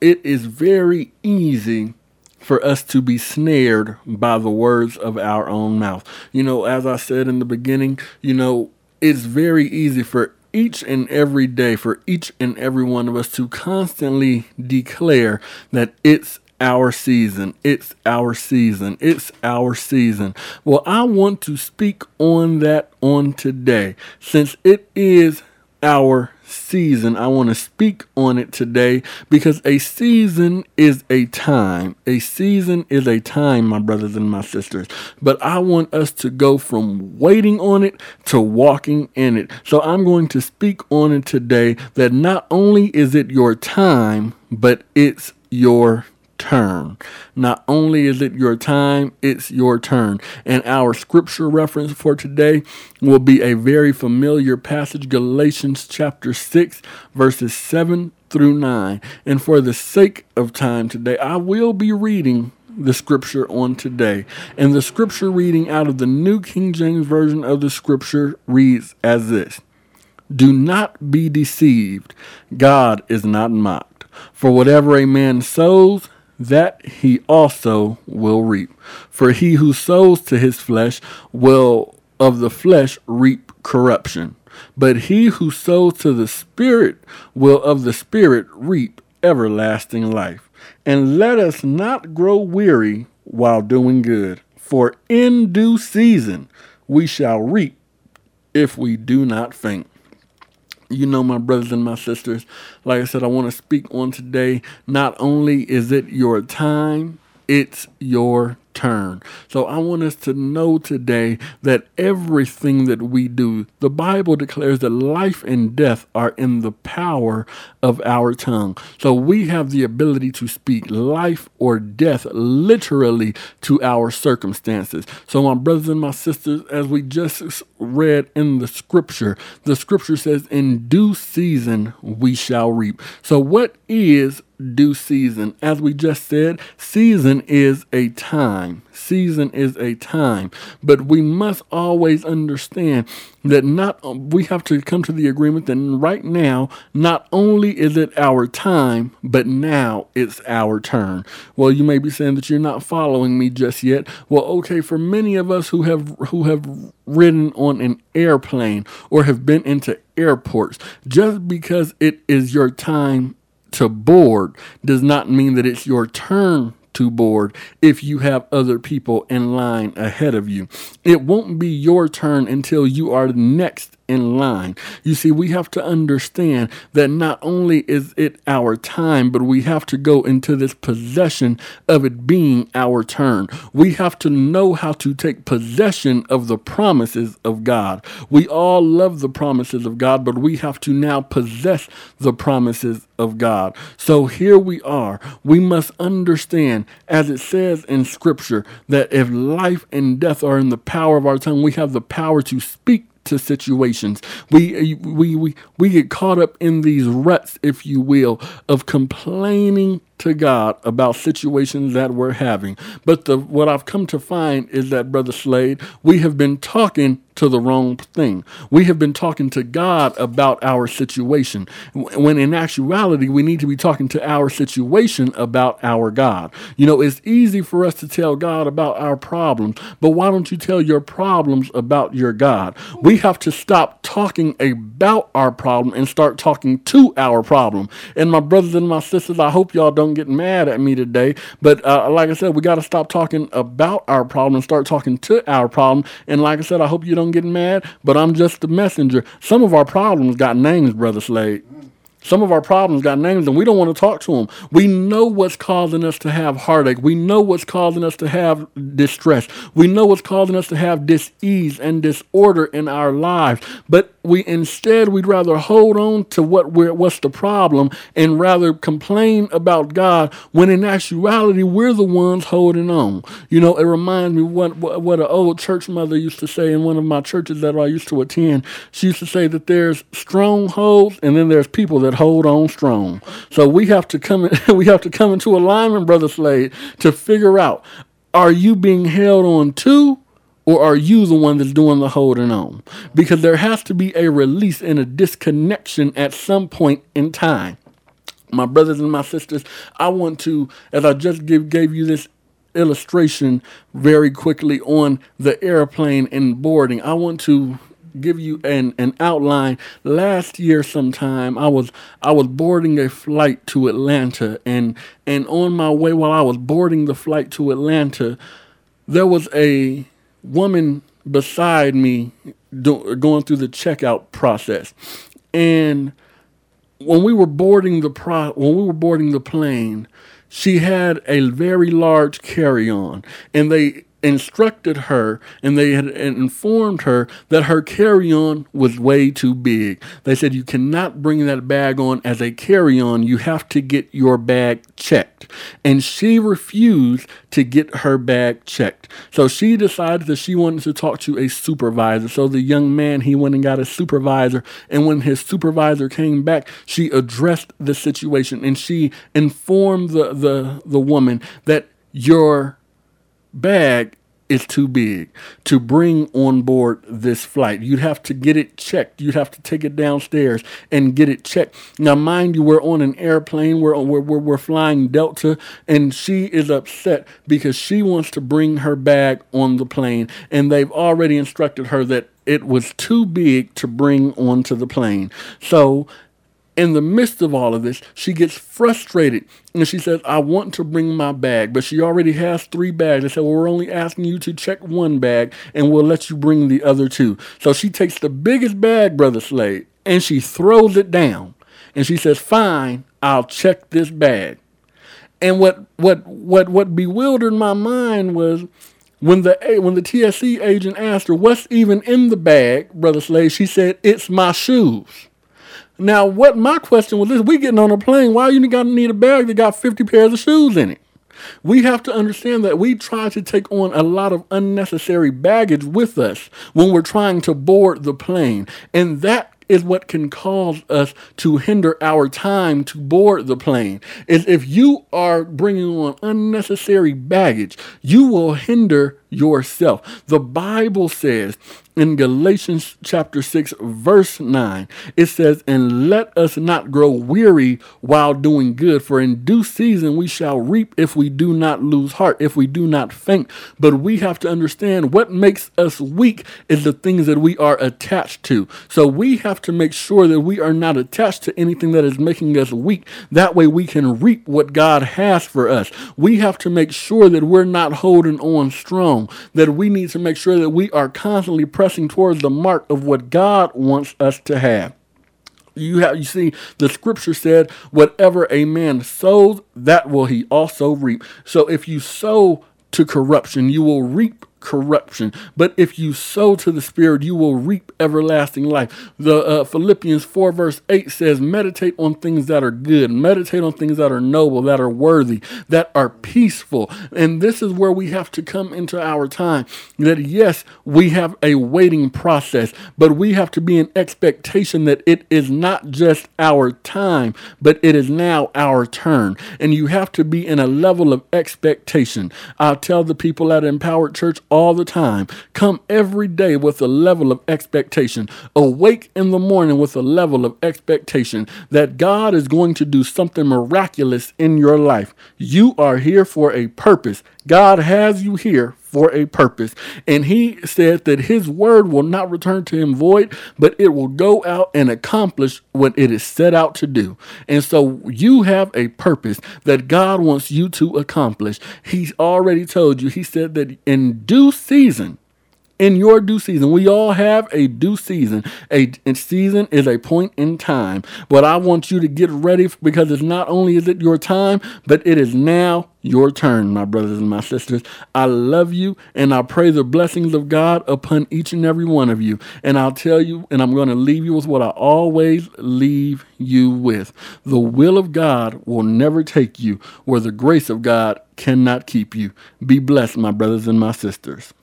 it is very easy for us to be snared by the words of our own mouth. As I said in the beginning, it's very easy for each and every day, for each and every one of us to constantly declare that it's our season. It's our season. It's our season. Well, I want to speak on that on today. Since it is our season, I want to speak on it today because a season is a time. A season is a time, my brothers and my sisters. But I want us to go from waiting on it to walking in it. So I'm going to speak on it today that not only is it your time, but it's your turn. Not only is it your time, it's your turn. And our scripture reference for today will be a very familiar passage, Galatians chapter 6, verses 7 through 9. And for the sake of time today, I will be reading the scripture on today. And the scripture reading out of the New King James Version of the scripture reads as this: Do not be deceived. God is not mocked. For whatever a man sows, that he also will reap. For he who sows to his flesh will of the flesh reap corruption. But he who sows to the Spirit will of the Spirit reap everlasting life. And let us not grow weary while doing good, for in due season we shall reap if we do not faint. My brothers and my sisters, like I said, I want to speak on today. Not only is it your time, it's your turn. So I want us to know today that everything that we do, the Bible declares that life and death are in the power of our tongue. So we have the ability to speak life or death literally to our circumstances. So my brothers and my sisters, as we just read in the scripture says, in due season we shall reap. So what is due season? As we just said, season is a time. Season is a time. But we must always understand that we have to come to the agreement that right now, not only is it our time, but now it's our turn. Well, you may be saying that you're not following me just yet. Well, okay, for many of us who have ridden on an airplane or have been into airports, just because it is your time to board does not mean that it's your turn to board if you have other people in line ahead of you. It won't be your turn until you are next in line. You see, we have to understand that not only is it our time, but we have to go into this possession of it being our turn. We have to know how to take possession of the promises of God. We all love the promises of God, but we have to now possess the promises of God. So here we are. We must understand, as it says in scripture, that if life and death are in the power of our tongue, we have the power to speak to situations. We get caught up in these ruts, if you will, of complaining to God about situations that we're having. But what I've come to find is that, Brother Slade, we have been talking to the wrong thing. We have been talking to God about our situation, when in actuality, we need to be talking to our situation about our God. It's easy for us to tell God about our problems, but why don't you tell your problems about your God? We have to stop talking about our problem and start talking to our problem. And my brothers and my sisters, I hope y'all don't get mad at me today, but like I said, we got to stop talking about our problem and start talking to our problem. And like I said, I hope you don't get mad, but I'm just the messenger. Some of our problems got names, Brother Slade. Some of our problems got names, and we don't want to talk to them. We know what's causing us to have heartache. We know what's causing us to have distress. We know what's causing us to have dis-ease and disorder in our lives. But we'd rather hold on to what's the problem and rather complain about God, when in actuality, we're the ones holding on. It reminds me what an old church mother used to say in one of my churches that I used to attend. She used to say that there's strongholds and then there's people that hold on strong. So we have to come into alignment, Brother Slade, to figure out, are you being held on to, or are you the one that's doing the holding on? Because there has to be a release and a disconnection at some point in time. My brothers and my sisters, I want to, as I just gave you this illustration very quickly on the airplane and boarding, I want to give you an outline. Last year sometime I was boarding a flight to Atlanta, and on my way, while I was boarding the flight to Atlanta, there was a woman beside me going through the checkout process. And when we were boarding the plane, she had a very large carry-on, and they instructed her and they had informed her that her carry-on was way too big. They said, you cannot bring that bag on as a carry-on. You have to get your bag checked. And she refused to get her bag checked. So she decided that she wanted to talk to a supervisor. So the young man, he went and got a supervisor. And when his supervisor came back, she addressed the situation and she informed the woman that your bag is too big to bring on board this flight. You'd have to get it checked. You'd have to take it downstairs and get it checked. Now, mind you, we're on an airplane. We're flying Delta, and she is upset because she wants to bring her bag on the plane, and they've already instructed her that it was too big to bring onto the plane. So in the midst of all of this, she gets frustrated and she says, I want to bring my bag, but she already has 3 bags. They said, well, we're only asking you to check 1 bag and we'll let you bring the other 2. So she takes the biggest bag, Brother Slade, and she throws it down and she says, fine, I'll check this bag. And what bewildered my mind was when the TSC agent asked her, what's even in the bag, Brother Slade, she said, it's my shoes. Now, what my question was this: we getting on a plane, why you got to need a bag that got 50 pairs of shoes in it? We have to understand that we try to take on a lot of unnecessary baggage with us when we're trying to board the plane. And that is what can cause us to hinder our time to board the plane. Is if you are bringing on unnecessary baggage, you will hinder yourself. The Bible says in Galatians chapter 6, verse 9, it says, and let us not grow weary while doing good, for in due season we shall reap if we do not lose heart, if we do not faint. But we have to understand what makes us weak is the things that we are attached to. So we have to make sure that we are not attached to anything that is making us weak. That way we can reap what God has for us. We have to make sure that we're not holding on strong, that we need to make sure that we are constantly pressing towards the mark of what God wants us to have. You see, the scripture said, whatever a man sows, that will he also reap. So if you sow to corruption, you will reap corruption. But if you sow to the Spirit, you will reap everlasting life. The Philippians 4 verse 8 says, meditate on things that are good, meditate on things that are noble, that are worthy, that are peaceful. And this is where we have to come into our time, that yes, we have a waiting process, but we have to be in expectation that it is not just our time, but it is now our turn. And you have to be in a level of expectation. I tell the people at Empowered Church all the time, come every day with a level of expectation. Awake in the morning with a level of expectation that God is going to do something miraculous in your life. You are here for a purpose. God has you here for a purpose. And he said that his word will not return to him void, but it will go out and accomplish what it is set out to do. And so you have a purpose that God wants you to accomplish. He's already told you, he said that in due season, in your due season, we all have a due season. A season is a point in time. But I want you to get ready, because it's not only is it your time, but it is now your turn, my brothers and my sisters. I love you, and I pray the blessings of God upon each and every one of you. And I'll tell you, and I'm going to leave you with what I always leave you with. The will of God will never take you where the grace of God cannot keep you. Be blessed, my brothers and my sisters.